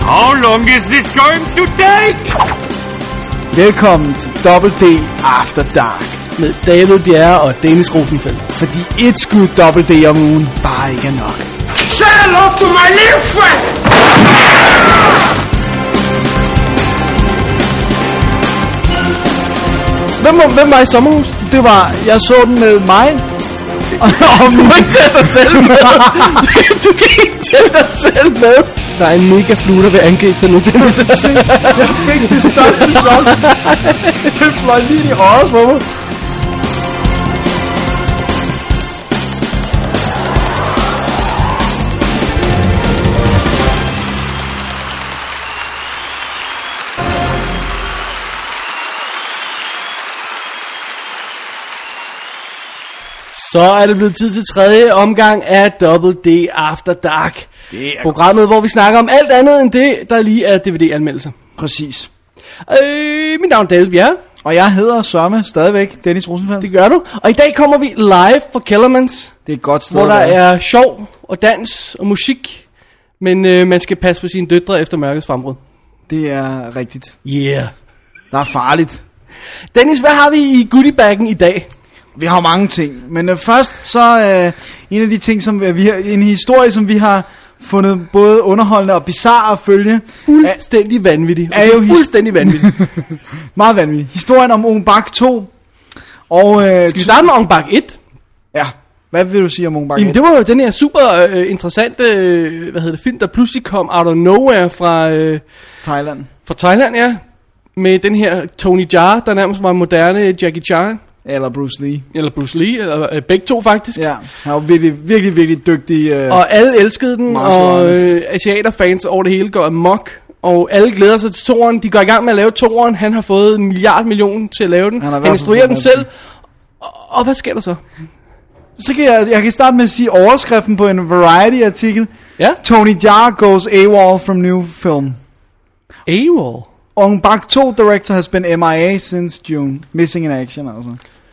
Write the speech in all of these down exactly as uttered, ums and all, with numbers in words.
How long is this going to take? Velkommen til Double D After Dark med David Bjerre og Dennis Rosenfeldt. Fordi et skud Double D om ugen bare ikke er nok. Say hello to my little friend! Hvem var, hvem var i sommerhus? Det var, jeg så den med mig. Og du kan ikke tage dig selv med. Du kan ikke tage dig selv med. Der er en mega flue, der vil angribe dig nu. Det er så se. Jeg fik det største chok. Det fløj lige i øjet på mig. Så er det blevet tid til tredje omgang af Double D After Dark. Programmet, hvor vi snakker om alt andet end det, der lige er D V D-anmeldelser. Præcis. Øh, mit navn er David Bjerre. Og jeg hedder sørme stadigvæk Dennis Rosenfeldt. Det gør du. Og i dag kommer vi live fra Kellermans. Det er et godt sted. Hvor der er sjov og dans og musik. Men øh, man skal passe på sine døtre efter mørkets frembrud. Det er rigtigt. Yeah. Der er farligt. Dennis, hvad har vi i goodiebaggen i dag? Vi har mange ting, men uh, først så uh, en af de ting, som uh, vi har, en historie, som vi har fundet både underholdende og bizarre at følge. Fuldstændig er, vanvittig. Er jo fuldstændig vanvittig. Meget vanvittig. Historien om Ong Bak to. Og, uh, Skal vi starte med Ong Bak et? Ja, hvad vil du sige om Ong Bak et? Jamen, det var jo den her super uh, interessante uh, hvad hedder det, film, der pludselig kom out of nowhere fra uh, Thailand. Fra Thailand, ja. Med den her Tony Jaa, der nærmest var moderne Jackie Chan. Eller Bruce Lee. Eller Bruce Lee, eller øh, begge to faktisk. Ja, han var virkelig, virkelig, virkelig dygtig. Øh, og alle elskede den, og øh, asiaterfans over det hele går amok. Og alle glæder sig til toeren. De går i gang med at lave toeren. Han har fået en milliard million til at lave den. Han, han instruerer den selv. Og, og hvad sker der så? Så kan jeg, jeg kan starte med at sige overskriften på en Variety-artikel. Ja? Tony Jaa goes AWOL from new film. AWOL? Ong Bak to director has been M I A since June. Missing in action, altså.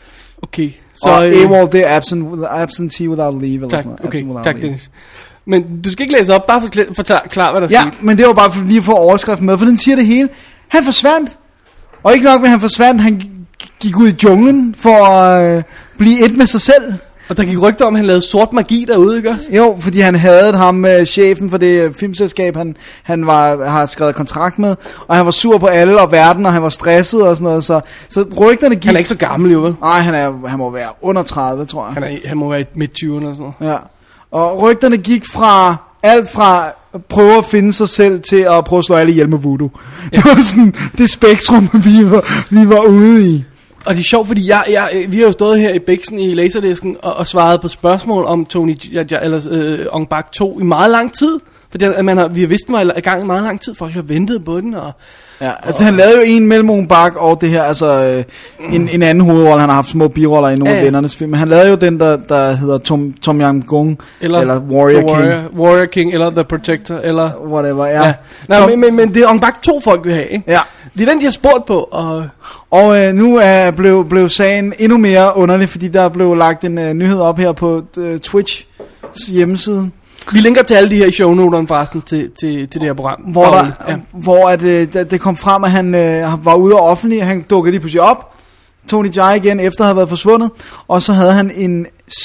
Okay. Så og øh, AWOL, det er absent, absentee without leave. Eller tak, sådan noget. Okay, without tak leave. Dennis. Men du skal ikke læse op, bare forklare, forklare klar, hvad der ja, skete. Ja, men det var bare for lige at få overskriften med, for den siger det hele. Han forsvandt. Og ikke nok med, han forsvandt, han gik ud i junglen for at øh, blive et med sig selv. Og der gik rygter om, at han lavede sort magi derude, ikke også? Jo, fordi han havde ham, øh, chefen for det øh, filmselskab, han, han var, har skrevet kontrakt med, og han var sur på alle og verden, og han var stresset og sådan noget, så, så rygterne gik... Han er ikke så gammel, jo vel? Nej, han, er, han må være under tredive, tror jeg. Han, er, han må være i midt-tyverne og sådan noget. Ja, og rygterne gik fra alt fra at prøve at finde sig selv til at prøve at slå alle ihjel med voodoo. Ja. Det var sådan det spektrum, vi var, vi var ude i. Og det er sjovt, fordi jeg, jeg, vi har jo stået her i Bixen i Laserdisken og, og svaret på spørgsmål om Tony eller øh, Ong Bak to i meget lang tid. Fordi at man har, vi har vidst, den var i gang i meget lang tid. Folk har ventet på den. Og, ja, altså og, han lavede jo en mellem Ong Bak og det her, altså øh, en, en anden hovedrolle. Han har haft små biroller i nogle ja, af vennernes film. Men han lavede jo den, der, der hedder Tom, Tom Yam Goong, eller, eller Warrior, Warrior King. Warrior King, eller The Protector, eller... Whatever, ja. ja. Nå, så, men, men, men det er Ong Bak to folk vil have, ikke? Ja. Det er den, de har spurgt på, og... Og øh, nu er blev, blev sagen endnu mere underlig, fordi der blev lagt en øh, nyhed op her på øh, Twitch's hjemmeside. Vi linker til alle de her i shownoterne forresten til, til, til det her program. Hvor, der, ja. hvor at, øh, det kom frem, at han øh, var ude af offentlig, han dukkede lige pludselig op. Tony Jaa igen, efter at have været forsvundet. Og så havde han en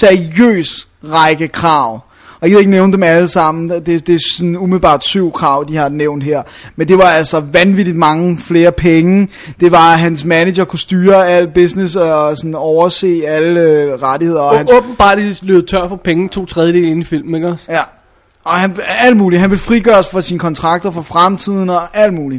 seriøs række krav. Og jeg kan ikke nævne dem alle sammen. Det, det er sådan umiddelbart syv krav, de har nævnt her. Men det var altså vanvittigt mange flere penge. Det var, at hans manager kunne styre al business og sådan overse alle øh, rettigheder. Og, og hans... åbenbart de løb tør for penge to tredjedel inde i filmen, ikke også? Ja, og han, alt muligt. Han vil frigøres fra sine kontrakter for fremtiden og alt muligt.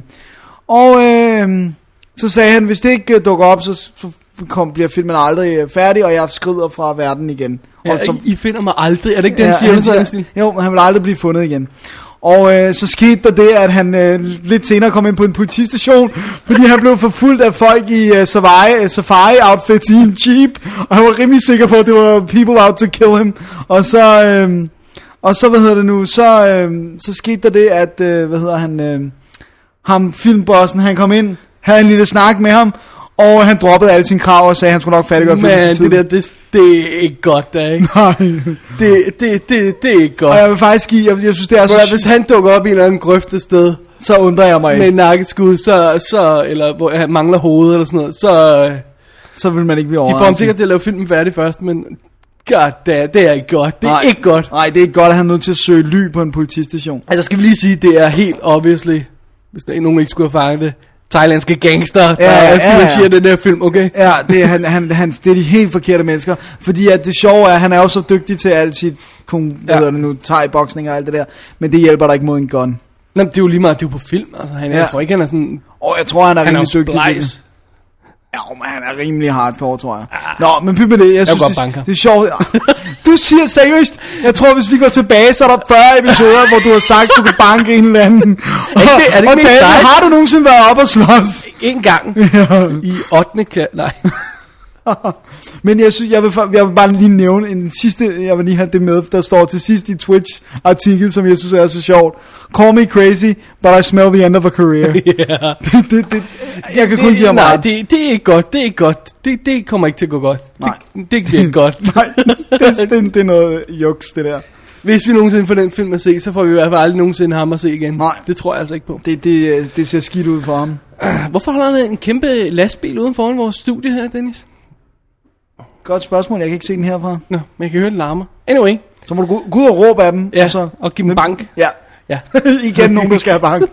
Og øh, så sagde han, hvis det ikke dukker op, så... så kom, bliver filmen aldrig færdig, og jeg skrider fra verden igen. Ja, og så, I finder mig aldrig, er det ikke den, ja, siger? Han siger jo, han vil aldrig blive fundet igen. Og øh, så skete der det, at han øh, lidt senere kom ind på en politistation, fordi han blev forfulgt af folk i øh, safari, safari outfits i en jeep, og han var rimelig sikker på, at det var people out to kill him. Og så, øh, og så hvad hedder det nu, så, øh, så skete der det, at, øh, hvad hedder han, øh, ham filmbossen, han kom ind, havde en lille snak med ham, og han droppede alle sine krav og sagde, at han skulle nok færdiggøre filmen til tiden. Men det der, det, det er ikke godt, da, ikke? Nej. Det, det, det, det er ikke godt. Og jeg vil faktisk give, jeg, jeg synes, det er så... Hvis han dukker op i en eller anden grøfte sted, så undrer jeg mig ikke. Med nakkeskud, så, så, eller hvor jeg mangler hoved eller sådan noget, så... Så vil man ikke blive overrasket. De får ham sikkert til at lave filmen færdig først, men... God, det er, det er ikke godt. Det er nej, ikke godt. Nej, det er ikke godt, at han er nødt til at søge ly på en politistation. Altså, skal vi lige sige, det er helt obviously, hvis der er nogen ikke skulle have fanget det, thailandske gangster, der ja, ja, finansierer ja. den der film, okay? Ja, det er, han, han, han, det er de helt forkerte mennesker. Fordi at det sjove er, at han er jo så dygtig til alt sit kun, ja. Hvad det nu, thai-boksning og alt det der. Men det hjælper dig ikke mod en gun. Nå, det er jo lige meget, det er jo på film. Altså, han, ja. Jeg tror ikke, han er sådan... Og jeg tror, han er han rimelig er dygtig til det. Ja, men han er rimelig hardcore, tror jeg. Ah, Nå, men pyt med det. Jeg, jeg synes, det, det er sjovt. Du siger seriøst, jeg tror, hvis vi går tilbage, så er der fyrre episoder, hvor du har sagt, du kan banke en eller anden. Og, er det, er det og David, har du nogensinde været op og slås? En gang. Ja. I ottende klasse. Nej. Men jeg synes, jeg vil, jeg vil bare lige nævne en sidste, jeg vil lige have det med, der står til sidst i Twitch-artikel, som jeg synes er så sjovt. Call me crazy, but I smell the end of a career. Yeah. det, det, det, jeg kan kun give ham nej, ret. det, det er ikke godt, det er ikke godt. Det, det kommer ikke til at gå godt. Nej. Det, det bliver ikke godt. Nej, det, det, det er noget juks, det der. Hvis vi nogensinde får den film at se, så får vi i hvert fald aldrig nogensinde ham at se igen. Nej. Det tror jeg altså ikke på. Det, det, det ser skidt ud for ham. Hvorfor holder han en kæmpe lastbil uden foran vores studie her, Dennis? Godt spørgsmål, jeg kan ikke se den herfra. Nå, men jeg kan høre den larmer. Anyway. Så må du gå, gå ud og råbe af dem. Ja, og, så, og give dem bank. Ja, ja. Igen nogen, der skal have bank.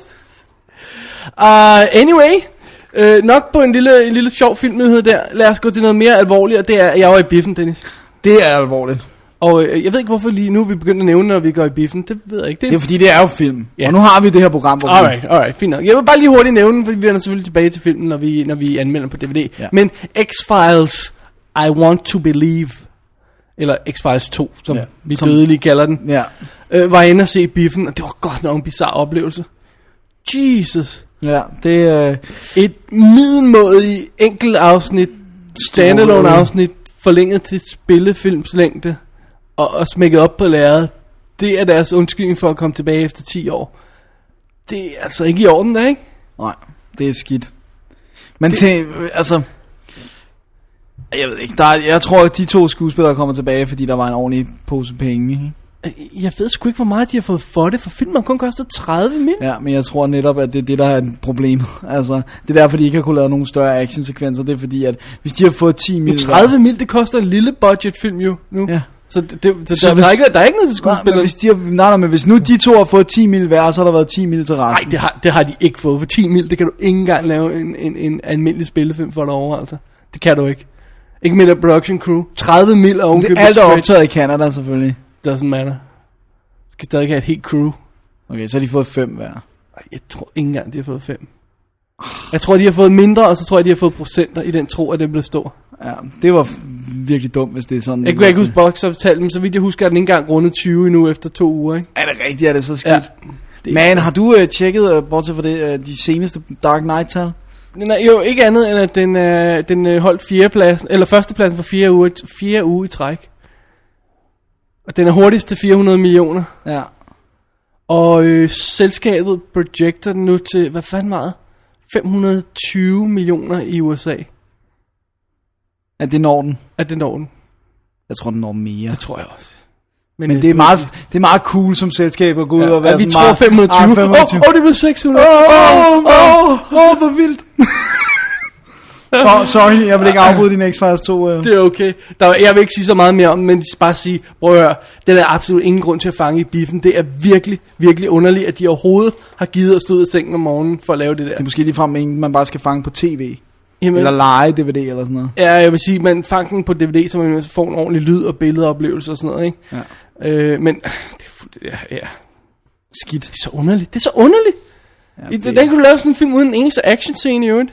uh, anyway. Uh, nok på en lille, en lille sjov filmnyhed der. Lad os gå til noget mere alvorligt, og det er, jeg var i biffen, Dennis. Det er alvorligt. Og øh, jeg ved ikke, hvorfor lige nu vi begynder at nævne, når vi går i biffen. Det ved jeg ikke. Det er, det er fordi, det er jo film. Ja. Og nu har vi det her program. Alright, alright, fint nok. Jeg vil bare lige hurtigt nævne den, fordi vi er selvfølgelig tilbage til filmen, når vi, når vi anmelder på D V D. Ja. Men X-Files, I Want to Believe, eller X-Files to, som ja. vi som... dødelige kalder den, ja. øh, var inde og se biffen, og det var godt nok en bizarre oplevelse. Jesus. Ja, det er... Øh... Et middelmådigt enkelt afsnit, standalone afsnit, forlænget til spillefilmslængde, og, og smækket op på lærredet. Det er deres undskyldning for at komme tilbage efter ti år. Det er altså ikke i orden, der, ikke? Nej, det er skidt. Men det... til, altså... Jeg ved ikke, der er, jeg tror, at de to skuespillere kommer tilbage, fordi der var en ordentlig pose penge, ikke? Jeg ved sgu ikke, hvor meget de har fået for det, for filmen kun koster tredive mil. Ja, men jeg tror netop, at det er det, der er et problem. Altså, det er derfor, de ikke har kunne lave nogle større actionsekvenser. Det er fordi, at hvis de har fået ti mil... tredive mil, det koster en lille budgetfilm jo nu. Ja. Så, det, det, så, så der, hvis, der, er ikke, der er ikke noget til skuespillere. Nej, hvis de har, nej, nej, men hvis nu de to har fået ti mil hver, så har der været ti mil til resten. Nej, det har, det har de ikke fået. For ti mil, det kan du ikke engang lave en, en, en almindelig spillefilm for derovre, altså. Det kan du ikke. Ikke med der production crew. tredive mil og det er alt er optaget i Canada, selvfølgelig. Doesn't matter. Skal stadig have et helt crew. Okay, så har de fået fem hver. Ej, jeg tror ikke engang, de har fået fem. Jeg tror, de har fået mindre, og så tror jeg, de har fået procenter i den tro, at den blev stor. Ja, det var virkelig dumt, hvis det er sådan. Jeg kunne ikke huske box-optalt, men så vidt jeg husker, at den ikke engang rundet tyve nu efter to uger, ikke? Er det rigtigt? Er det så skidt? Ja, det Men har du uh, tjekket, uh, bortset fra det, uh, de seneste Dark Knight-tal? Nej, jo, ikke andet end, at den, uh, den uh, holdt fjerdepladsen, eller førstepladsen for fire uger, fire uger i træk. Og den er hurtigst til fire hundrede millioner. Ja. Og øh, selskabet projecter den nu til, hvad fanden var det? fem hundrede og tyve millioner i U S A. At det når den? At det når den. Jeg tror, den når mere. Det tror jeg også. Men, Men det, er meget, det er meget cool som selskab at gå ud ja, og være ja, sådan vi tror fem hundrede og tyve. Åh, oh, oh, det blev seks hundrede. Åh, åh, åh, hvor vildt. Oh, sorry, jeg vil ikke afbryde din X-Files to. Uh. Det er okay. Der, jeg vil ikke sige så meget mere om, men bare sige, prøv at høre, det er absolut ingen grund til at fange i biffen. Det er virkelig, virkelig underligt, at de overhovedet har givet at stå ud af sengen om morgenen for at lave det der. Det er måske ligefrem en, man bare skal fange på tv. Jamen, eller lege D V D eller sådan noget. Ja, jeg vil sige, man fanger den på D V D, så man får en ordentlig lyd og billedoplevelse og sådan noget, ikke? Ja. Øh, men, det er fuldt, ja, ja. Skidt. Det er så underligt. Det er så underligt. Ja, det... Den kunne du lave sådan en film uden en eneste actionscene i øvrigt.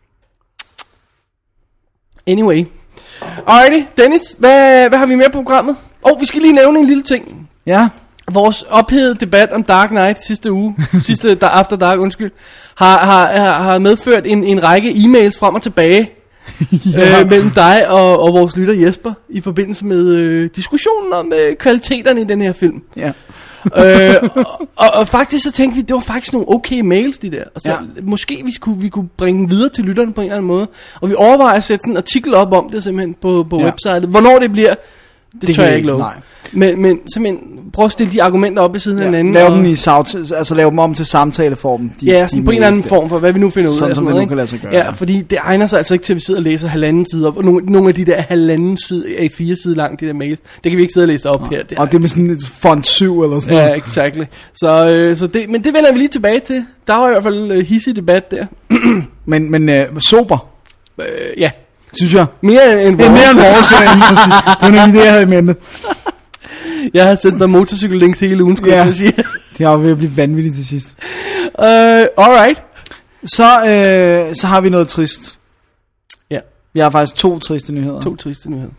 Anyway. Alrighty, Dennis, hvad, hvad har vi mere på programmet? Åh, oh, vi skal lige nævne en lille ting. Ja. Vores ophedede debat om Dark Knight sidste uge, sidste der, After Dark, undskyld, har, har, har medført en, en række e-mails frem og tilbage ja. øh, mellem dig og, og vores lytter Jesper i forbindelse med øh, diskussionen om øh, kvaliteterne i den her film. Ja. øh, og, og, og faktisk så tænkte vi, det var faktisk nogle okay mails, de der. Og så ja. måske vi kunne, vi kunne bringe dem videre til lytterne på en eller anden måde. Og vi overvejer at sætte sådan en artikel op om det simpelthen på, på ja. websitet. Hvornår det bliver, Det, det tør jeg ikke love. Men, men simpelthen, prøv at stille de argumenter op ved siden ja, af hinanden. Lav dem, i saut- altså, lav dem om til samtaleformen. De, ja, sådan de på en eller anden form for, hvad vi nu finder ud af. Sådan, som det nu kan lade sig gøre. Ja, fordi det egner sig altså ikke til, at vi sidder og læser halvanden side op. Og nogle, nogle af de der halvanden side, A fire side langt, de der mails, det kan vi ikke sidde og læse op ja. her. Det og det er med sådan et font syv eller sådan noget. Ja, exactly. Så, øh, så det, men det vender vi lige tilbage til. Der var i hvert fald uh, hissig debat der. men men øh, sober. Øh, ja. Synes jeg. Mere end vores. Ja, mere end vores. Det var nemlig det, jeg havde i mente. Jeg har sendt dig motorcykellinks hele ugen, skulle ja, jeg sige. Det er jo ved at blive vanvittigt til sidst. Uh, alright. Så, øh, så har vi noget trist. Ja. Vi har faktisk to triste nyheder. To triste nyheder.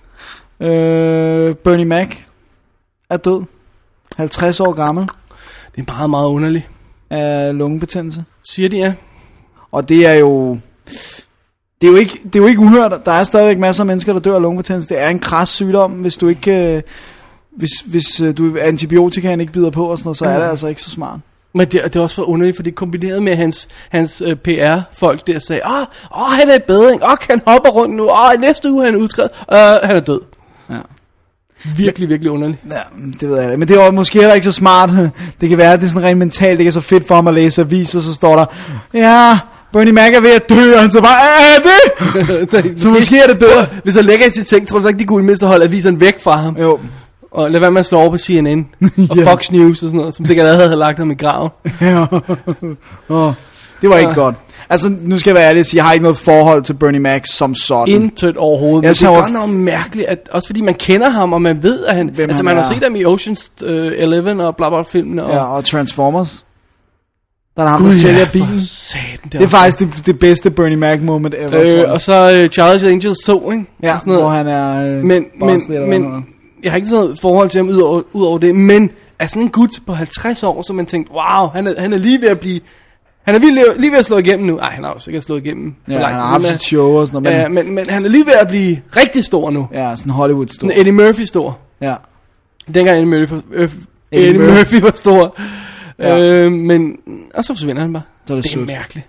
Øh, Bernie Mac er død. halvtreds år gammel. Det er meget, meget underligt. Af lungebetændelse. Siger de, ja. Og det er jo... Det er jo ikke, det er jo ikke uhørt. Der er stadigvæk masser af mennesker, der dør af lungebetændelse. Det er en kras sygdom, hvis du ikke... Øh, hvis, hvis øh, du antibiotikaen ikke bider på og sådan noget, så er det altså ikke så smart. Men det, det er også for underligt, for det er kombineret med hans, hans øh, P R-folk der sagde, åh, åh, han er i bedring, åh, han hopper rundt nu, åh, næste uge han er udskrevet, øh, han er død. Ja. Virkelig, virkelig underligt. Ja, det ved jeg ikke. Men det er jo måske heller ikke så smart. Det kan være, at det er sådan rent mentalt, det er så fedt for ham at læse aviser, så står der, ja... Bernie Mac er ved at dø, og han så bare, er det? Så måske er det bedre. Hvis han lægger i sit seng, tror du så ikke, de kunne mindst holde aviserne væk fra ham? Jo. Og lad være med at slå over på C N N og yeah. Fox News og sådan noget, som sikkert allerede havde lagt ham i graven. Ja. Oh, det var ikke ja. godt. Altså, nu skal jeg være ærlig at sige, jeg har ikke noget forhold til Bernie Mac som sådan. Intet overhovedet. Men det er godt noget mærkeligt, at, også fordi man kender ham, og man ved, at han... Hvem altså, han man har set ham i Ocean's uh, elleve og bla bla filmene. Og, ja, og Transformers. Der er ham, der sælger bilen. Satan, det, det er faktisk det, det bedste Bernie Mac moment ever. Øh, og så uh, Charlie's Angels så, ikke? Ja, hvor han er uh, men, men, men jeg har ikke sådan noget forhold til ham ud over, ud over det, men er sådan en gut på halvtreds år, så man tænkte, wow, han er, han er lige ved at blive... Han er lige, lige ved at slå igennem nu. Ej, han har jo sikkert slået igennem. Ja, han har haft sit show og sådan noget. Men, ja, men, men han er lige ved at blive rigtig stor nu. Ja, sådan Hollywood stor. Sådan Eddie Murphy stor. Ja. Dengang Eddie Murphy, øh, Eddie Eddie Murphy. Murphy var stor. Ja. Øh, men, og så forsvinder han bare. Så er det, det er sødt. Mærkeligt.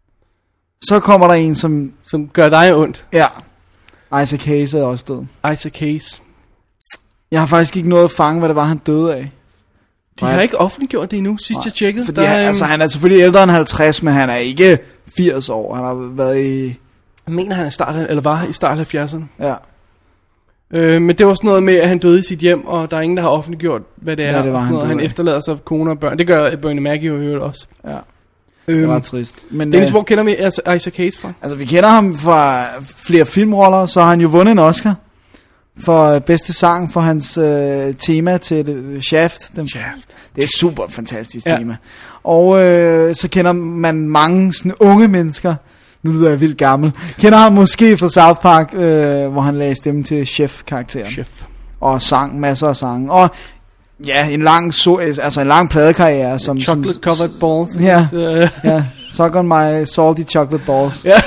Så kommer der en, som... Som gør dig ondt. Ja. Isaac Hayes er også død. Isaac Hayes. Jeg har faktisk ikke noget at fange, hvad det var, han døde af. De har ikke offentliggjort det endnu, sidst jeg tjekkede. Fordi han, altså, han er selvfølgelig ældre end halvtreds, men han er ikke firs år. Han har været i... Jeg mener, han er start, eller var i start af halvfjerdserne. Ja. Øh, men det var sådan noget med, at han døde i sit hjem, og der er ingen, der har offentliggjort, hvad det er. Ja, det var han, noget, han efterlader sig kone og børn. Det gør Bernie Mac jo i også. Ja. Øhm, det var trist. Men Dennis, øh, hvor kender vi Isaac Hayes fra? Altså, vi kender ham fra flere filmroller, så har han jo vundet en Oscar for bedste sang for hans øh, tema til det, Shaft. Den, Shaft. Det er super fantastisk ja. tema. Og øh, så kender man mange sådan unge mennesker, nu lyder jeg vildt gammel, kender ham måske fra South Park, øh, hvor han lagde stemme til Chef-karakteren. Chef. Og sang masser af sange. Og ja, en lang, so, altså en lang pladekarriere. Som, chocolate som, covered balls. Ja, ja. Suck on my salty chocolate balls. Ja.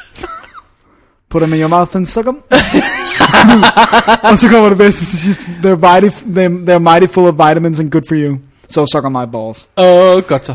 Put them in your mouth and suck them. Og så kommer det bedste til sidst. They're mighty, they're, they're mighty full of vitamins and good for you. So suck on my balls. Åh, oh, godt så.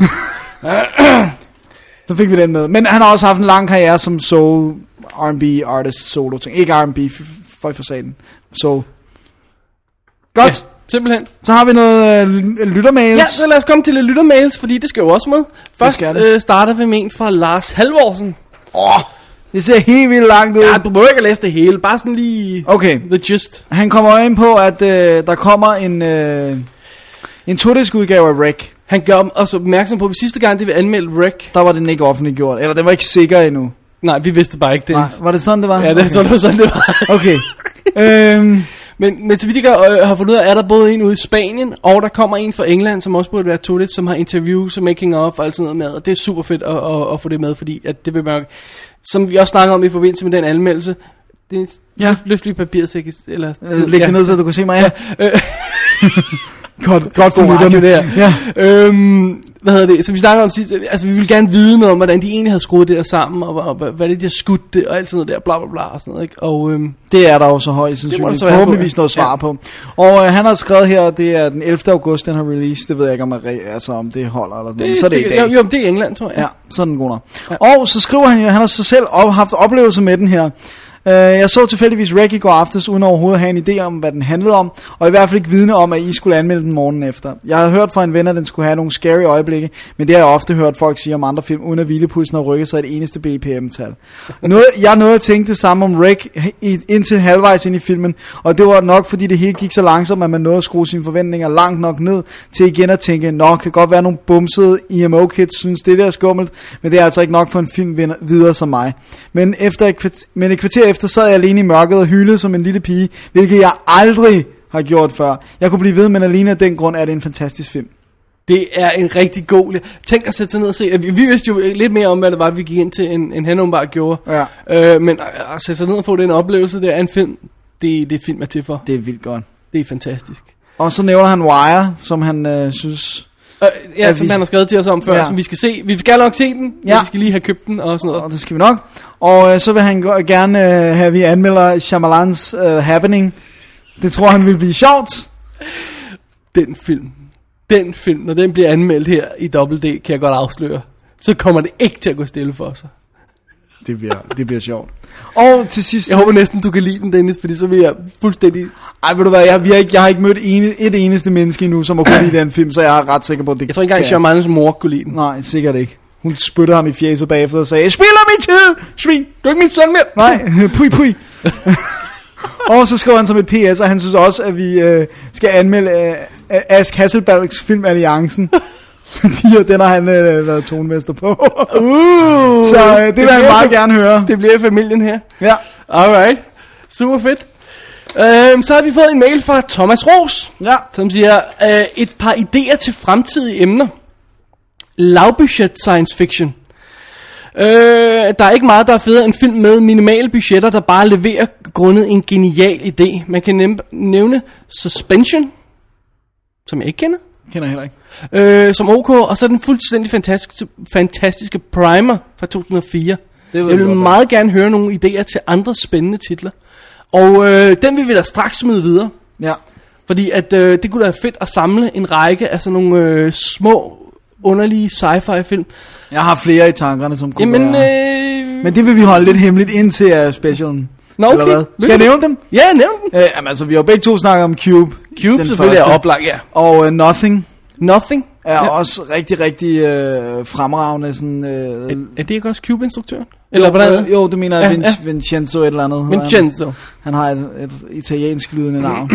Så fik vi den med. Men han har også haft en lang karriere som soul, R and B artist, solo ting. Ikke R and B, for for satan. Soul. Godt. Ja, simpelthen. Så har vi noget øh, lyttermails. Ja, så lad os komme til lidt lyttermails, fordi det skal jo også med. Først øh, starter vi med en fra Lars Halvorsen. Åh, oh, det ser helt vildt langt ud. Ja, du behøver ikke at læse det hele, bare sådan lige okay. The gist. Han kommer ind på, at øh, der kommer en, øh, en to-disk udgave af Rec. Han gør os opmærksom på, at sidste gang det vi anmeldte Rec, der var den ikke offentliggjort, eller den var ikke sikker endnu. Nej, vi vidste bare ikke det. Nej, var det sådan det var? Ja, det okay. tror jeg sådan det var. Okay. øhm. Men, men så vidt jeg øh, har fundet ud af, er der både en ude i Spanien, og der kommer en fra England, som også burde være to-disk, som har interviews og making of og alt sådan noget med, og det er super fedt at, at, at få det med, fordi at det vil man, som vi også snakker om i forbindelse med den anmeldelse, det er ja. løft lige papirsæk, eller... Øh, læg det ja. ned, så du kan se mig, ja. ja. godt, godt for lytterne der. Ja. Øhm, hvad hedder det? Så vi snakker om sidst, altså vi vil gerne vide noget om, hvordan de egentlig har skruet det der sammen, og, og, og hvad det de har skudt det, og alt sådan noget der, bla bla bla, og sådan noget, ikke? Og, øhm, det er der jo så højt, sandsynligt. Forhåbentligvis noget svar ja. på. Og øh, han har skrevet her, det er den ellevte august, den har release, det ved jeg ikke, om, jeg, altså, om det holder eller sådan noget. Så er det i dag. Jo, jo, det er England, tror jeg. Ja, sådan god nok. Ja. Og så skriver han jo, han har så selv op, haft oplevelse med den her. Uh, jeg så tilfældigvis Rec i går aftes, uden overhovedet at have en idé om, hvad den handlede om, og i hvert fald ikke vidne om, at I skulle anmelde den morgenen efter. Jeg havde hørt fra en ven, at den skulle have nogle scary øjeblikke, men det har jeg ofte hørt folk sige om andre film, uden at hvilepulsen har rykket sig et eneste B P M-tal. Noget, jeg nåede at tænke det samme om Rec indtil halvvejs ind i filmen, og det var nok, fordi det hele gik så langsomt, at man nåede at skrue sine forventninger langt nok ned, til igen at tænke, nå, kan godt være nogle bumsede I M O-kids, synes det der er skummelt, men det er altså ikke nok for en film videre som mig. Men, efter et kvarter, men et kvarter efter sad jeg alene i mørket og hyldede som en lille pige, hvilket jeg aldrig har gjort før. Jeg kunne blive ved, men alene af den grund er det en fantastisk film. Det er en rigtig god... Tænk at sætte sig ned og se. Vi, vi vidste jo lidt mere om, hvad det var, vi gik ind til, en, en han åbenbart gjorde. Ja. Øh, men at sætte sig ned og få den oplevelse, det er en film, det, det film er til for. Det er vildt godt. Det er fantastisk. Og så nævner han Wire, som han øh, synes... Øh, ja, som vi... han har skrevet til os om før, ja. Som vi skal se. Vi skal nok se den, ja. Vi skal lige have købt den og sådan noget. Og det skal vi nok. Og øh, så vil han gerne øh, have, vi anmelder Shyamalans øh, Happening. Det tror han vil blive sjovt. Den film, den film, når den bliver anmeldt her i Double D, kan jeg godt afsløre, så kommer det ikke til at gå stille for sig. Det bliver, det bliver sjovt. Og til sidst... Jeg håber næsten, du kan lide den, Dennis, fordi så vil jeg fuldstændig... Ej, ved du hvad, jeg, vi har, ikke, jeg har ikke mødt ene, et eneste menneske endnu, som har kunne lide den film, så jeg er ret sikker på, at det Jeg tror ikke engang, Shyamalans mor kunne lide den. Nej, sikkert ikke. Hun spyttede ham i fjeset bagefter og sagde, spiller min tid, svin! Du er ikke min søn mere! Nej, pui pui. Og så skriver han som et P S, og han synes også, at vi øh, skal anmelde øh, Ask Hasselbalgs film Alliancen. Fordi den har han øh, været tonemester på. uh, så øh, det, det vil han meget gerne høre. Det bliver i familien her. Ja. Alright. Super fedt. Uh, så har vi fået en mail fra Thomas Ros, ja. Som siger, uh, et par idéer til fremtidige emner. Lavbudget science fiction. Uh, der er ikke meget, der er federe end film med minimale budgetter, der bare leverer grundet en genial idé. Man kan nævne Suspension, som jeg ikke kender. Kender heller ikke. Øh, som OK, og så den fuldstændig fantastiske, fantastiske Primer fra to tusind og fire. Jeg vil godt, meget gerne høre nogle idéer til andre spændende titler. Og øh, den vil vi da straks smide videre. Ja. Fordi at øh, det kunne da være fedt at samle en række af sådan nogle øh, små, underlige sci-fi film. Jeg har flere i tankerne, som kunne Jamen, være... Øh... Men det vil vi holde lidt hemmeligt indtil uh, specialen. Nå, okay. Skal jeg nævne dem? Ja, nævn dem. Øh, jamen, altså, vi har jo begge to snakket om Cube. Cube selvfølgelig første. Er oplagt, ja. Og uh, Nothing. Nothing? Er ja. Også rigtig, rigtig øh, fremragende. Sådan, øh, er, er det ikke også Cube-instruktøren? Eller hvordan? Øh, jo, det mener jeg, ja, Vin- ja. Vincenzo et eller andet. Vincenzo. Han, han har et, et italiensk lydende navn.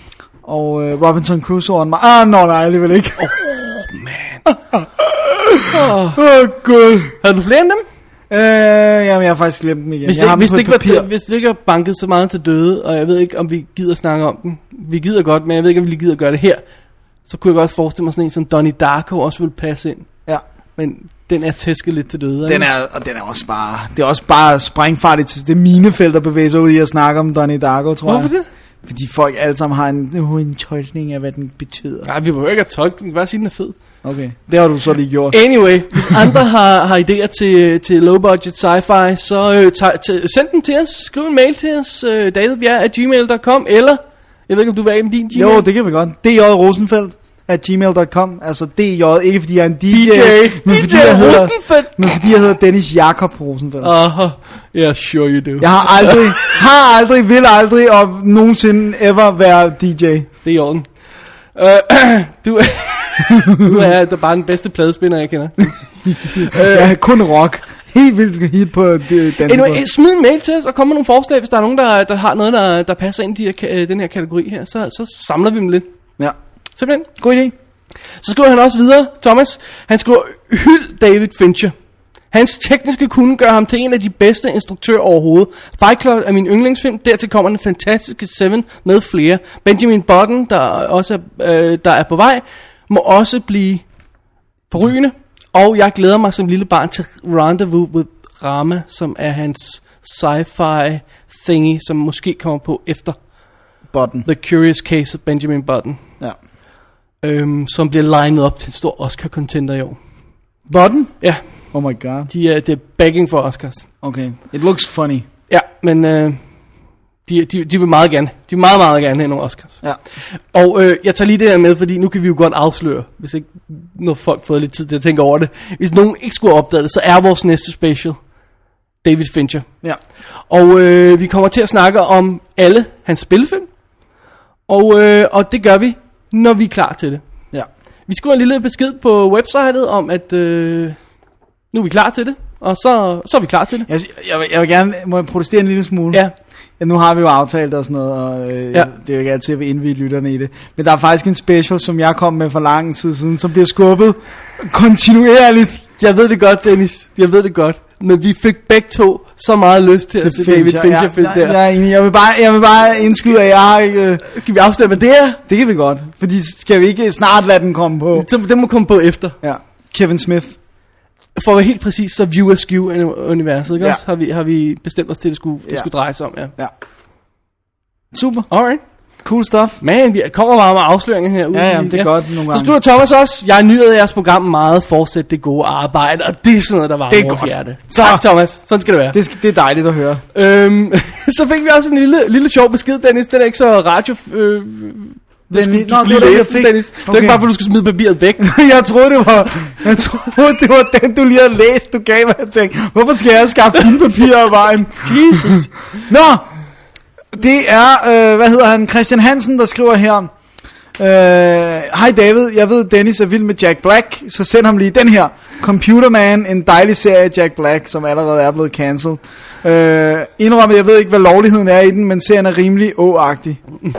Og øh, Robinson Crusoe og Ah, nå, nej, alligevel ikke. Åh, oh, man. Åh, oh. oh, gud. Har du flere end dem? Øh, jamen, jeg har faktisk glemt dem igen. Hvis, jeg har hvis, det ikke var til, hvis det ikke var banket så meget til døde, og jeg ved ikke, om vi gider snakke om den. Vi gider godt, men jeg ved ikke, om vi gider gøre det her. Så kunne jeg godt forestille mig sådan en som Donnie Darko også ville passe ind. Ja. Men den er tæsket lidt til døde. Den er, og den er også bare, det er også bare sprængfarligt til det minefelt, der bevæger sig ud i at snakke om Donnie Darko, tror Hvorfor jeg. Hvorfor det? Fordi folk alle sammen har en, uh, en tolkning af, hvad den betyder. Nej, vi behøver ikke at tolke den, vi kan bare sige, den er fed. Okay, det har du så lige gjort. Anyway, hvis andre har, har idéer til, til low budget sci-fi, så øh, ta, t- send dem til os. Skriv en mail til os, øh, davidbjerg at gmail punktum com, eller, jeg ved ikke, om du vil af med din Gmail. Jo, det kan vi godt. D J Rosenfeldt at gmail punktum com. Altså D J, ikke fordi jeg er en D J, D J, men, D J fordi jeg hedder, Rosenfeldt. men fordi jeg hedder Dennis Jakob Rosenfeldt. Aha, uh, yeah, sure you do. Jeg har aldrig, har aldrig, vil aldrig og nogensinde ever være D J. Det er i orden. Uh, du, du er der bare den bedste pladespiller, jeg kender. uh, jeg er kun rock. Helt vildt hit på det danske. Anyway, smid en mail til os og kom med nogle forslag, hvis der er nogen, der, der har noget, der, der passer ind i de her, den her kategori her. Så, så samler vi dem lidt. Ja. Simpelthen. God idé. Så skriver han også videre, Thomas. Han skriver, hyld David Fincher. Hans tekniske kunne gør ham til en af de bedste instruktører overhovedet. Fight Club er min yndlingsfilm. Dertil kommer den fantastiske Seven med flere. Benjamin Button, der også er, øh, der er på vej, må også blive forrygende. Og jeg glæder mig som lille barn til Rendezvous with Rama, som er hans sci-fi thingy, som måske kommer på efter Button. The Curious Case of Benjamin Button. Ja. Øhm, som bliver lined op til en stor Oscar-contender i år. Button? Ja. Oh my god. De er, det er begging for Oscars. Okay. It looks funny. Ja, men øh, de, de, de vil meget gerne. De vil meget, meget gerne have nogle Oscars. Ja. Og øh, jeg tager lige det her med, fordi nu kan vi jo godt afsløre, hvis ikke når folk får lidt tid til at tænke over det. Hvis nogen ikke skulle opdage det, så er vores næste special David Fincher. Ja. Og øh, vi kommer til at snakke om alle hans spillefilm. Og, øh, og det gør vi, når vi er klar til det. Ja. Vi skriver en lille besked på websitet om, at øh, nu er vi klar til det. Og så, så er vi klar til det. Jeg, jeg, vil, jeg vil gerne, må jeg protestere en lille smule? Ja. Ja, nu har vi jo aftalt og sådan noget, og øh, ja. Det er jo ikke altid, at vi indviger lytterne i det. Men der er faktisk en special, som jeg kom med for lang tid siden, som bliver skubbet kontinuerligt. Jeg ved det godt, Dennis. Jeg ved det godt. Men vi fik begge to så meget lyst til, til at se David Fincher film ja, der. Jeg er enig. Jeg vil bare, jeg vil bare indskyde, at jeg har ikke... Øh... Kan vi afsløre, hvad det er? Det kan vi godt. Fordi skal vi ikke snart lade den komme på? Så den må komme på efter. Ja. Kevin Smith. For at være helt præcis, så View Askew-universet, ikke ja. også? Har vi, har vi bestemt os til, at det skulle, det ja. skulle dreje sig om, ja. Ja. Super. Alright. Cool stuff. Man, vi kommer bare med afsløringen her. Ja, ja, det er ja. godt nogle gange. Så skriver Thomas også, jeg nyder jeres program meget, fortsæt det gode arbejde, og det er sådan noget, der varmer vores hjerte. Så. Tak, Thomas. Sådan skal det være. Det, det er dejligt at høre. Øhm, så fik vi også en lille, lille sjov besked, Dennis. Den er ikke så radio... Øh, Den, skulle, nå, det var det, jeg fik. Dennis. Okay. Det er ikke bare, for du skal smide papiret væk. jeg troede, det var, jeg troede, det var den, du lige havde læst, du gav mig. Jeg tænkte, hvorfor skal jeg skaffe dine papirer af vejen? Jesus. Nå, det er, øh, hvad hedder han, Christian Hansen, der skriver her. Hej øh, David, jeg ved, Dennis er vild med Jack Black, så send ham lige den her. Computer Man, en dejlig serie Jack Black, som allerede er blevet cancelled. Øh, indrømmet, jeg ved ikke, hvad lovligheden er i den, men serien er rimelig åagtig.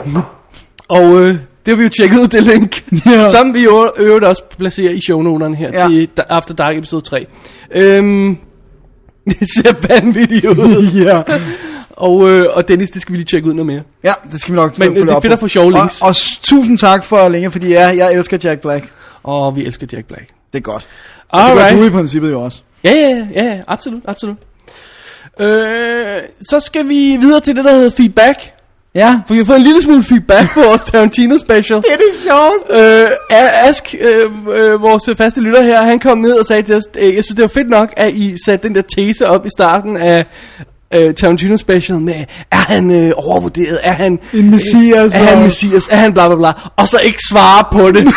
Og øh, det har vi jo tjekket ud, det link, ja. Som vi jo øvrigt også placerer i shownoterne her ja. Til After Dark episode tre. Øhm, det ser vanvittigt ud. ja. Og, øh, og Dennis, det skal vi lige tjekke ud noget mere. Ja, det skal vi nok. Men det er fedt at få sjove links. Og, og tusind tak for linket, fordi ja, jeg elsker Jack Black. Og vi elsker Jack Black. Det er godt. Og det gør du i princippet jo også. Ja, ja, ja, ja, absolut, absolut. Øh, så skal vi videre til det, der hedder feedback. Ja. For vi har fået en lille smule feedback på vores Tarantino special. Det er det sjoveste. Øh, Ask, øh, øh, vores faste lytter her, han kom ned og sagde til os, øh, jeg synes det var fedt nok, at I satte den der tese op i starten af øh, Tarantino special med, er han øh, overvurderet, er han en messias, øh, er han messias, er han bla bla bla, og så ikke svare på det.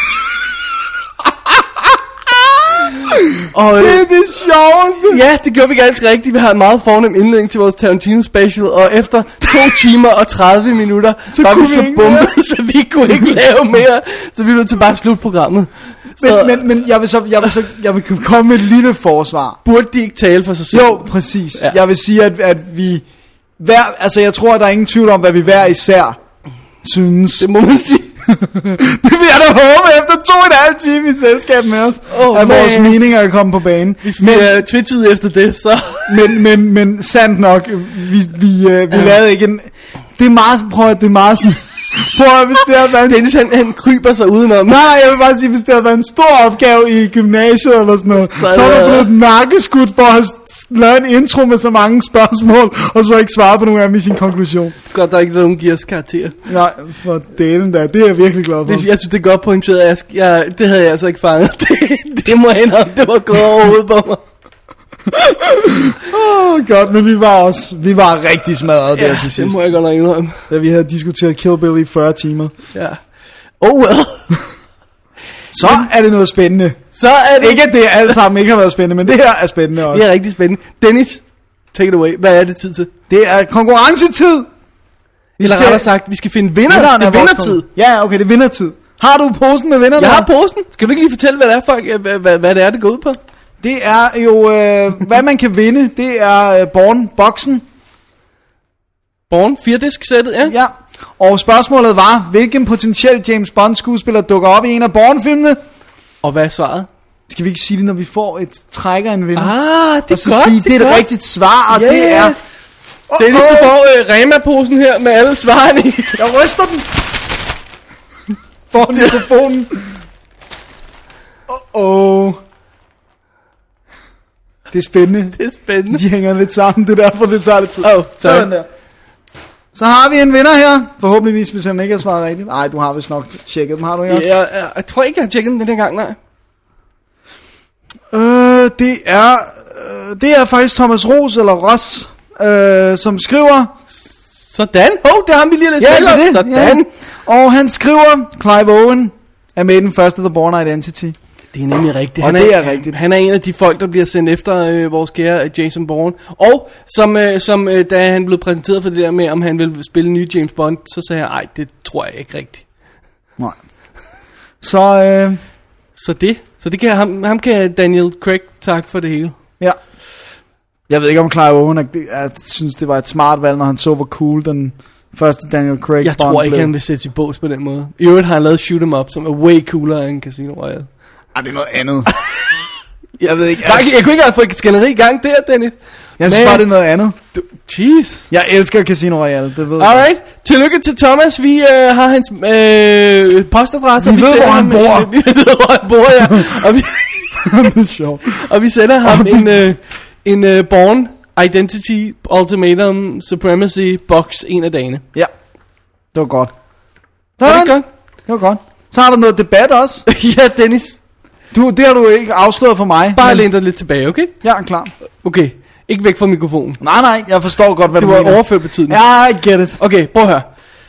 Og, det er det sjoveste. Ja, det gjorde vi ganske rigtigt. Vi har en meget fornem indledning til vores Tarantino special, og efter to timer og tredive minutter så var vi så bumpet, så vi kunne ikke lave mere. Så vi blev til bare at slutte programmet. Men, så, men, men jeg vil så jeg vil så jeg vil komme med et lille forsvar. Burde de ikke tale for sig selv? Jo, præcis. Ja. Jeg vil sige at at vi hver, altså jeg tror der er ingen tvivl om hvad vi hver især synes. Det må man sige. Det vil jeg da håbe efter to og en halv time i selskab med os, oh, at man. Vores meninger er kommet på banen. Hvis vi er twitchet efter det, så... men, men, men sandt nok, vi, vi, uh, vi ja. lavede ikke en... Det er meget, prøv at det er meget sådan... Prøv at, hvis det havde været en... Dennis, han, han kryber sig udenom. Nej, jeg vil bare sige, hvis det havde været en stor opgave i gymnasiet eller sådan noget, så, så havde der blevet nakkeskudt for at have lavet en intro med så mange spørgsmål, og så ikke svare på nogen af dem i sin konklusion. Godt, der er ikke nogen giver os karakter. Nej, for delen der, det er jeg virkelig glad for. Det, jeg synes, det er godt pointeret, jeg, jeg, det havde jeg altså ikke fanget. Det, det må jeg indrømme, det var gået over hovedet på mig. Åh, oh, godt, men vi var også, vi var rigtig smadret ja, der til sidst. Det må jeg godt nok indrømme. Da vi havde diskuteret Kill Bill i fyrre timer. Ja. Oh well. Så men, er det noget spændende. Så er det... Ikke at det alt sammen ikke har været spændende, men det her er spændende også. Det er rigtig spændende. Dennis, take it away. Hvad er det tid til? Det er konkurrencetid. Vi Eller skal... rettere sagt, vi skal finde vinder. Det er vindertid. Ja, okay, det er vindertid. Har du posen med vinderne? Jeg har posen. Skal du ikke lige fortælle, hvad det er, folk, hvad, hvad, hvad det er, det går ud på? Det er jo, øh, hvad man kan vinde, det er øh, Bourne-boksen. Bourne, fire-disk-sættet, ja. Ja, og spørgsmålet var, hvilken potentiel James Bond-skuespiller dukker op i en af Bourne-filmene? Og hvad er svaret? Skal vi ikke sige det, når vi får et trækker en vinder? Ah, det er og så godt, sige, det, det er det et rigtigt svar, og yeah. det er... Oh, det er lige, du får øh, Rema-posen her med alle svarene i. Jeg ryster den. Foran mikrofonen. Åh, oh, oh. Det er spændende. Det er spændende. De hænger lidt sammen, det er derfor, det tager lidt tid. Oh, sådan der. Så har vi en vinder her. Forhåbentligvis, hvis han ikke har svaret rigtigt. Nej, du har vist nok tjekket dem, har du ikke? Ja, jeg, jeg, jeg tror ikke, jeg har tjekket dem den her gang, nej. Øh, det er... Øh, det er faktisk Thomas Ros, eller Ross, øh, som skriver... Sådan. Hov, oh, det har ham, vi lige har læst. Ja, det er det. Sådan. Ja. Og han skriver, Clive Owen er med i den første The Bourne Identity. Det er nemlig rigtigt. Han og er, det er er rigtigt. Han er en af de folk, der bliver sendt efter øh, vores kære Jason Bourne. Og som, øh, som øh, da han blev præsenteret for det der med, om han ville spille en ny James Bond, så sagde jeg, ej, det tror jeg ikke rigtigt. Nej. Så, øh... så det, så det kan ham, ham kan Daniel Craig takke for det hele. Ja. Jeg ved ikke om Clive Owen, jeg, jeg synes det var et smart valg, når han så hvor cool den første Daniel Craig Jeg Bond tror ikke blev. han vil sætte sit bås på den måde. I øvrigt har han lavet Shoot 'em Up, som er way coolere end Casino Royale. Ah, det er noget andet. Jeg ved ikke. Jeg, jeg, jeg kunne ikke engang få skænderi i gang der, Dennis. Jeg synes bare, det er noget andet. Du, jeez. Jeg elsker Casino Royale, det ved jeg. Alright, tillykke til Thomas. Vi øh, har hans øh, postadresse. Vi, vi ved, hvor han bor. Vi ved, hvor han bor, ja. Og vi, det er sjovt. Og vi sender ham en, øh, en øh, Born Identity Ultimatum Supremacy box en af dagene. Ja, det var godt. Var det godt? Det var godt. Så har der noget debat også. Ja, Dennis. Du, det har du ikke afsløret for mig. Bare men... læn dig lidt tilbage, okay? Ja, klar. Okay, ikke væk fra mikrofonen. Nej, nej, jeg forstår godt, hvad det du mener. Det var overført betydning. Ja, I get it. Okay, prøv at høre.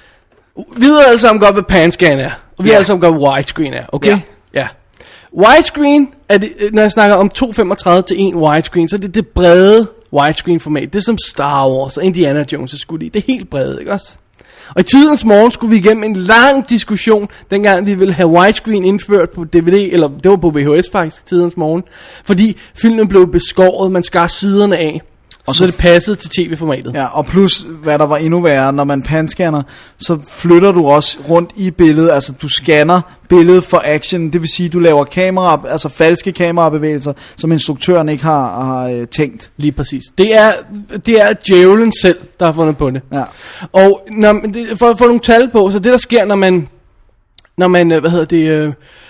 Vi ved alle sammen godt, hvad panscan er. Og vi ja. alle sammen godt, hvad widescreen er, okay? Ja. Ja. Widescreen, er det, når jeg snakker om to femogtredive til en widescreen, så er det det brede widescreen format. Det er som Star Wars og Indiana Jones skulle i. Det er helt bredt, ikke også? Og i tidens morgen skulle vi igennem en lang diskussion, dengang vi ville have widescreen indført på D V D, eller det var på V H S faktisk, tidens morgen, fordi filmen blev beskåret, man skar siderne af, og så, så det passede til tv-formatet. Ja, og plus, hvad der var endnu værre, når man panscanner, så flytter du også rundt i billedet, altså du scanner billedet for action, det vil sige, du laver kamera, altså falske kamerabevægelser, som instruktøren ikke har, har øh, tænkt. Lige præcis. Det er, det er djævlen selv, der har fundet på det. Ja. Og når, det, for at få nogle tal på, så det der sker, når man, når man, hvad hedder det, øh,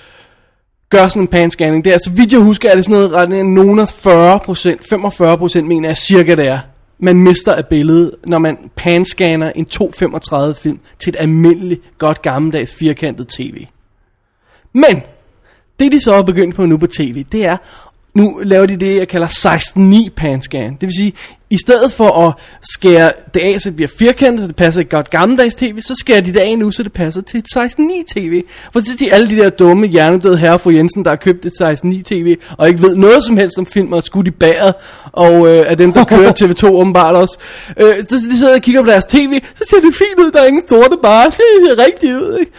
gør sådan en panscanning, det er, så vidt jeg husker, er det sådan noget ret nogen af fyrre procent, femogfyrre procent mener jeg cirka det er, man mister af billedet, når man panscanner en to femogtredive film til et almindeligt, godt gammeldags firkantet tv. Men, det de så er begyndt på nu på tv, det er, nu laver de det, jeg kalder seksten ni panscan. Det vil sige, i stedet for at skære det af, så det bliver firkantet, så det passer et godt gammeldags tv, så skærer de det af nu, så det passer til et seksten ni tv. For så til alle de der dumme, hjernedøde herre fru Jensen, der har købt et seksten ni tv, og ikke ved noget som helst om film og skudt i bæret, og øh, er dem, der kører T V to åbenbart også. Øh, så de sidder og kigger på deres tv, så ser det fint ud, der er ingen sorte bare. Det ser rigtigt ud, ikke?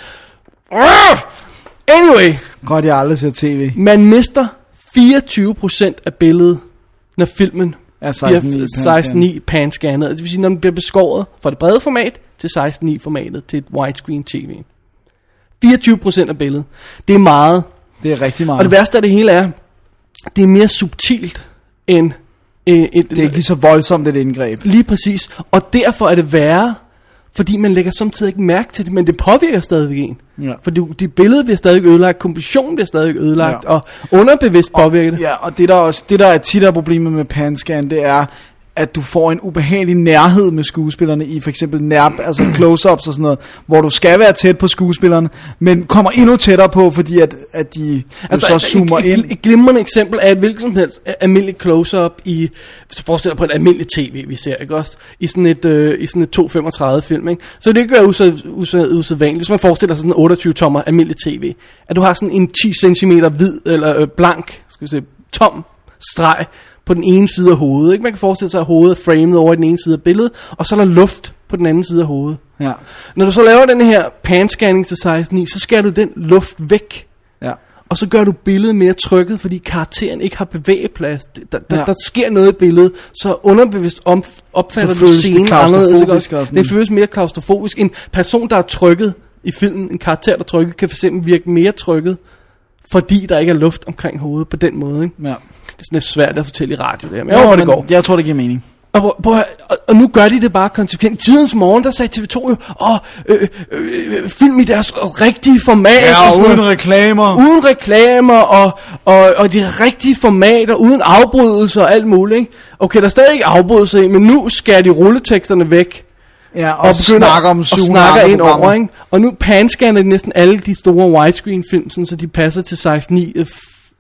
Anyway. Godt, jeg aldrig ser tv. Man mister fireogtyve procent af billedet, når filmen er seksten ni panscannet. Det vil sige, når den bliver beskåret fra det brede format til seksten ni formatet til et widescreen tv. fireogtyve procent af billedet. Det er meget. Det er rigtig meget. Og det værste af det hele er, det er mere subtilt end et, et, det er ikke lige så voldsomt et indgreb. Lige præcis. Og derfor er det værre, fordi man lægger samtidig ikke mærke til det, men det påvirker stadigvæk en. Ja. For det, det billede bliver stadig ødelagt, kompositionen bliver stadig ødelagt, ja. Og underbevidst påvirker det. Ja, og det der, også, det der er tit er problemet med panscan, det er, at du får en ubehagelig nærhed med skuespillerne i for eksempel nær, altså close-ups og sådan noget, hvor du skal være tæt på skuespillerne, men kommer endnu tættere på, fordi at, at de altså, så zoomer et, ind. Et, et glimrende eksempel er et hvilket som helst almindeligt close-up i, hvis du forestiller på et almindeligt tv, vi ser, ikke også? I sådan et, øh, i sådan et to femogtredive film, ikke? Så det gør usædvanligt, hvis man forestiller sig sådan en otteogtyve tommer almindeligt tv, at du har sådan en ti centimeter hvid, eller øh, blank, skal vi se, tom streg, på den ene side af hovedet, ikke? Man kan forestille sig, at hovedet er framet over i den ene side af billedet, og så er der luft på den anden side af hovedet. Ja. Når du så laver den her panscanning til seksten ni, så skærer du den luft væk. Ja. Og så gør du billedet mere trykket, fordi karakteren ikke har bevægeplads. Der, der, ja. der sker noget i billedet, så underbevidst om, opfatter du scenen anderledes. Det føles mere klaustrofobisk. En person, der er trykket i filmen, en karakter, der er trykket, kan for eksempel virke mere trykket, fordi der ikke er luft omkring hovedet på den måde, ikke? Ja. Det er sådan lidt svært at fortælle i radio det her, men jeg håber, det går. Jeg tror, det giver mening. Og, og, og, og nu gør de det bare konsekvent. Tidens morgen, der sagde T V to jo, åh, øh, øh, film i deres rigtige format. Ja, og uden reklamer. Uden reklamer, og, og, og de rigtige formater, uden afbrydelser og alt muligt, ikke? Okay, der er stadig ikke afbrydelser i, men nu skærer de rulleteksterne væk. Ja, og, og snakker om og snakker ind over, ikke? Og nu panscanner de næsten alle de store widescreen film, sådan, så de passer til seksten ni øh,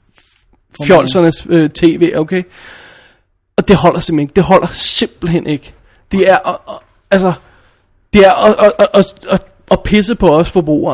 fjolsernes øh, tv, okay? Og det holder simpelthen ikke. Det holder simpelthen ikke. Det er, og, og, altså, det er at, at, at, at, at pisse på os forbrugere, altså.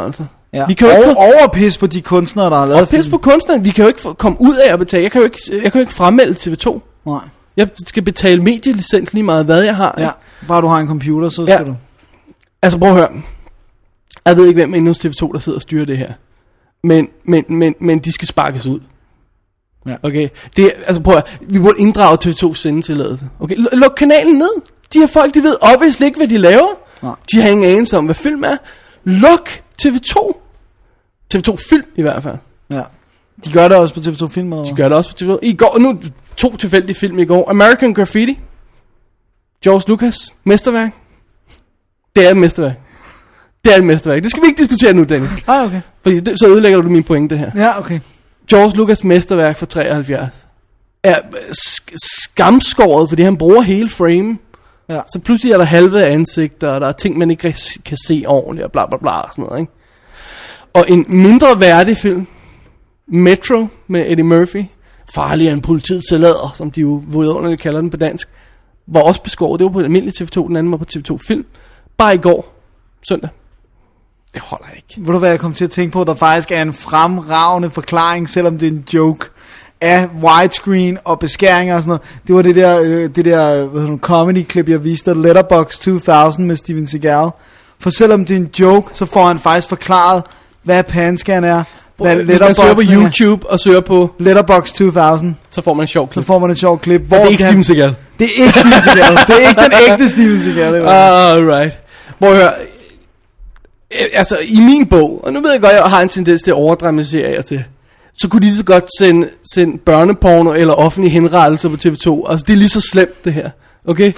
Ja. Vi kan jo ikke overpisse på de kunstnere, der har lavet film. Pisse på kunstnere. Vi kan jo ikke komme ud af at betale. Jeg kan jo ikke, jeg kan jo ikke fremmelde T V to. Nej. Jeg skal betale medielicens lige meget, hvad jeg har. Ja. Bare du har en computer, så ja. skal du. Altså prøv at høre. Jeg ved ikke, hvem inde hos T V to, der sidder og styrer det her. Men, men, men, men de skal sparkes ud. Ja. Okay. Det er, altså prøv at høre. Vi burde inddrage T V to's sendetilladelse. Okay. L- luk kanalen ned. De her folk, de ved obviously ikke, hvad de laver. Nej. De har ingen anelse om, hvad film er. Luk T V to. T V to Film i hvert fald. Ja. De gør det også på T V to Film, eller? De gør det også på T V to. I går, nu to tilfældige film i går. American Graffiti. George Lucas. Mesterværk. Det er et mesterværk. Det er et mesterværk. Det skal vi ikke diskutere nu, Dennis. Ah, okay. Fordi det, så ødelægger du min pointe her. Ja, okay. George Lucas mesterværk fra treoghalvfjerds er sk- skamskåret, fordi han bruger hele frame. Ja. Så pludselig er der halve ansigter, og der er ting, man ikke kan se ordentligt, og bla bla bla, og sådan noget, ikke? Og en mindre værdig film, Metro med Eddie Murphy, farligere end politiets salader, som de jo vidunderligt kalder den på dansk, var også beskåret. Det var på almindelig T V to, den anden var på T V to Film. Bare i går, søndag. Det holder ikke. Ved du hvad, jeg kom til at tænke på, der faktisk er en fremragende forklaring, selvom det er en joke, af widescreen og beskæringer og sådan noget. Det var det der, øh, det der hvad hedder, comedy-klip, jeg viste, Letterboxd to tusind med Steven Seagal. For selvom det er en joke, så får han faktisk forklaret, hvad panscan er. Hvad Hvis man søger på YouTube og søger på Letterboxd to tusind, så får man en sjov klip. Så får man en sjov klip. Hvor det er ikke Steven Seagal. Det er ikke Steven Seagal. Det er ikke den ægte Steven Seagal. Alright. Må jeg høre. Altså, i min bog, og nu ved jeg godt, jeg har en tendens til at overdramatisere jer til, så kunne de lige så godt sende, sende børneporno eller offentlige henrettelser på T V to. Altså, det er lige så slemt, det her. Okay?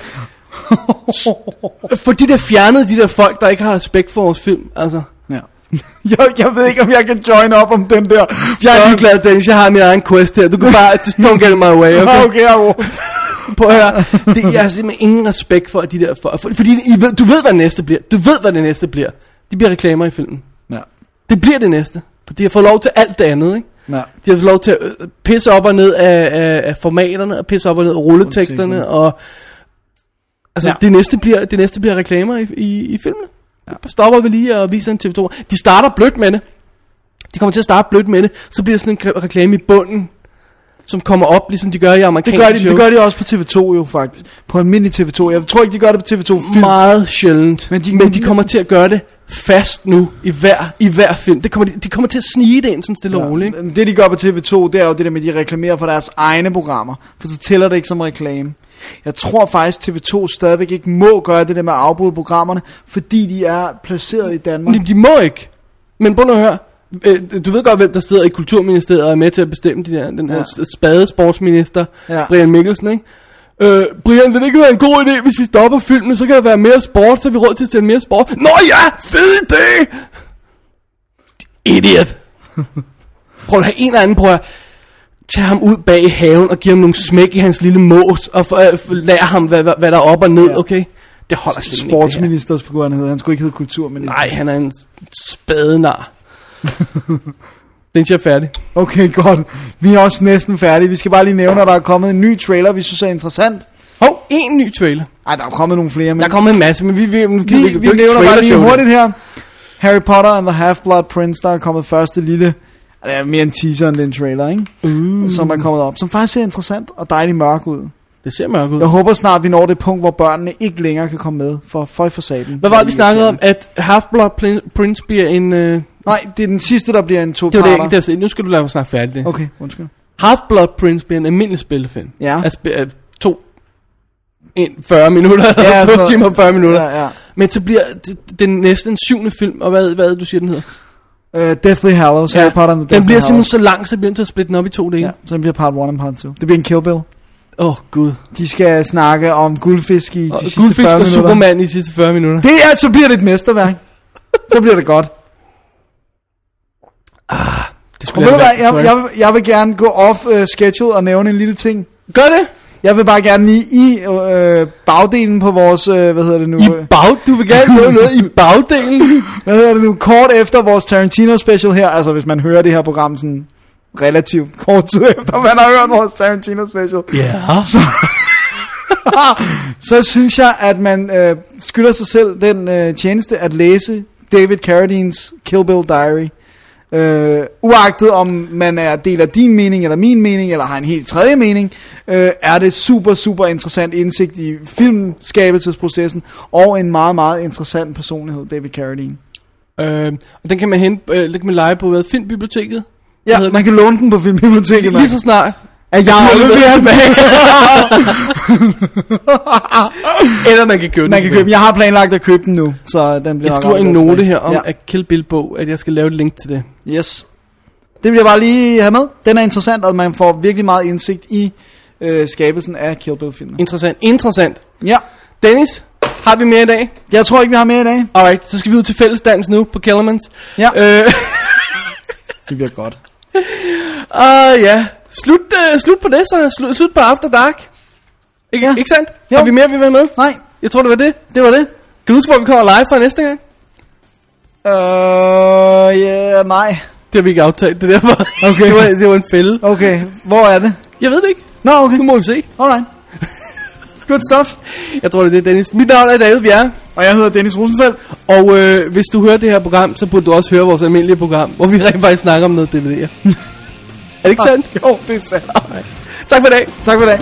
Fordi der fjernede de der folk, der ikke har respekt for vores film. Altså. Ja. jeg, jeg ved ikke, om jeg kan join op om den der. Jeg er ligeglad, Dennis. Jeg har min egen quest her. Du kan bare, just don't get in my way, okay? Okay, jeg will. Prøv at høre. Det, jeg har simpelthen ingen respekt for de der folk. For, fordi I ved, du ved, hvad det næste bliver. Du ved, hvad det næste bliver. De bliver reklamer i filmen. Ja. Det bliver det næste. For de har fået lov til alt det andet, ikke? Ja. De har fået lov til at pisse op og ned af, af, af formaterne, og pisse op og ned af rulleteksterne, og altså ja. det næste bliver det næste bliver reklamer i i, i filmene. Ja. Stopper vi lige og viser en T V to. De starter blødt med det. De kommer til at starte blødt med det, så bliver sådan en reklame i bunden, som kommer op, ligesom de gør i amerikanske det gør de, show. Det gør de også på T V to jo faktisk. På almindelig T V to. Jeg tror ikke, de gør det på T V to Film. Meget sjældent. Men de, men de kommer til at gøre det fast nu i hver, i hver film. Det kommer de, de kommer til at snige det ind sådan stille og roligt. Ja, det de gør på T V to, det er jo det der med, at de reklamerer for deres egne programmer. For så tæller det ikke som reklame. Jeg tror faktisk, T V to stadigvæk ikke må gøre det der med at afbryde programmerne, fordi de er placeret i Danmark. De, de må ikke. Men prøv nu at høre. Du ved godt, hvem der sidder i Kulturministeriet og er med til at bestemme de der, den her ja. spadesportsminister, ja. Brian Mikkelsen, ikke? Øh, Brian, vil det ikke være en god idé, hvis vi stopper filmen, så kan der være mere sport, så har vi råd til at sende mere sport. Nå ja, fed idé! Idiot! Prøv at have en eller anden, prøv at tage ham ud bag i haven og give ham nogle smæk i hans lille mås, og for, uh, for, lære ham, hvad, hvad der er op og ned, ja. Okay? Det holder simpelthen ikke. Sportsminister, skulle han hedde. Han skulle ikke hedde kulturminister. Nej, han er en spadenar. Den er færdig. Okay, godt. Vi er også næsten færdige. Vi skal bare lige nævne, at der er kommet en ny trailer, vi synes er interessant. Hov, en ny trailer. Ej, der er kommet nogle flere. Men der er kommet en masse, men vi, vi, vi, vi, vi, vi nævner bare lige hurtigt her. Harry Potter and the Half-Blood Prince, der er kommet første lille, det er mere en teaser end en trailer, ikke? Uh. Som er kommet op, som faktisk ser interessant og dejligt mørk ud. Det ser mørk ud. Jeg håber snart, vi når det punkt, hvor børnene ikke længere kan komme med, for føj for satan. Hvad var det, vi snakkede om, at Half-Blood Prince bliver en... Uh... Nej, det er den sidste, der bliver en to-parter. Det var det ikke, det er, nu skal du lade mig snakke færdigt. Okay, undskyld. Half-Blood Prince bliver en almindelig spillefilm. Ja. Altså uh, to... En, fyrre minutter, ja, eller to timer og fyrre minutter. Ja, ja. Men så bliver det, den næste en syvende film, og hvad, hvad du siger, den hedder? Uh, Deathly Hallows, ja. Harry Potter and the Deathly Den bliver Hallows. simpelthen så lang, så bliver den til at splitte den op i to dele. Ja, så den bliver part one og part two. Det bliver en Kill Bill. Åh, oh, gud. De skal snakke om guldfisk i de og sidste guldfisk fyrre og minutter. Superman i de sidste fyrre minutter. Det er, så bliver det et mesterværk. Så bliver det godt. Ah, det skulle være, jeg, jeg, jeg, jeg vil gerne gå off uh, schedule og nævne en lille ting. Gør det? Jeg vil bare gerne lige i øh, bagdelen på vores, øh, hvad hedder det nu? I bag? Du vil gerne gøre noget i bagdelen? Hvad hedder det nu? Kort efter vores Tarantino special her, altså hvis man hører det her program sådan relativt kort tid efter, man har hørt vores Tarantino special. Ja. Yeah. Så, så synes jeg, at man øh, skylder sig selv den øh, tjeneste at læse David Carradines Kill Bill Diary. Øh, uagtet om man er del af din mening eller min mening, eller har en helt tredje mening, øh, er det super, super interessant indsigt i filmskabelsesprocessen, og en meget, meget interessant personlighed, David Carradine. Øh, og den kan man hente, øh, den kan man lege på hvad, Filmbiblioteket? Ja, man den? Kan låne den på Filmbiblioteket. Lige så snart. At jeg har løbet tilbage. Eller man kan købe den. Man kan købe. Jeg har planlagt at købe den nu, så den bliver. Jeg skriver en note tilbage. Her om ja. At Kill Bill bog, at jeg skal lave et link til det. Yes. Det vil jeg bare lige have med. Den er interessant, og man får virkelig meget indsigt i øh, skabelsen af Kill Bill filmen. Interessant. Interessant. Ja. Dennis, har vi mere i dag? Jeg tror ikke vi har mere i dag. Alright, så skal vi ud til fællesdans nu på Kellermans. Ja. Øh. Det bliver godt. Ah uh, ja. Slut, uh, slut på det så. Slut, slut på After Dark. Ik- ja. Ikke sandt? Jo. Har vi mere, vi vil med? Nej. Jeg tror, det var det. Det var det. Kan du huske, hvor vi kommer live fra næste gang? Øh, ja, yeah, nej. Det har vi ikke aftalt, det der var. Okay. det, var, det var en fælde. Okay, hvor er det? Jeg ved det ikke. Nå, no, okay. Nu må vi se. Alright. Good stuff. Jeg tror, det er Dennis. Mit navn er David Bjerre. Og jeg hedder Dennis Rosenfeldt. Og øh, hvis du hører det her program, så burde du også høre vores almindelige program, hvor vi rent faktisk snakker om noget D V D'er. Er det ikke sandt? Jo, det er sandt. Okay. Tak for i dag. Tak for i dag.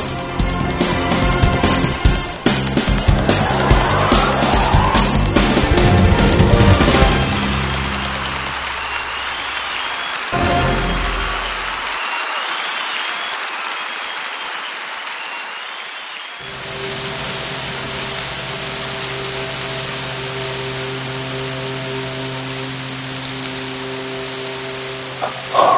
Oh.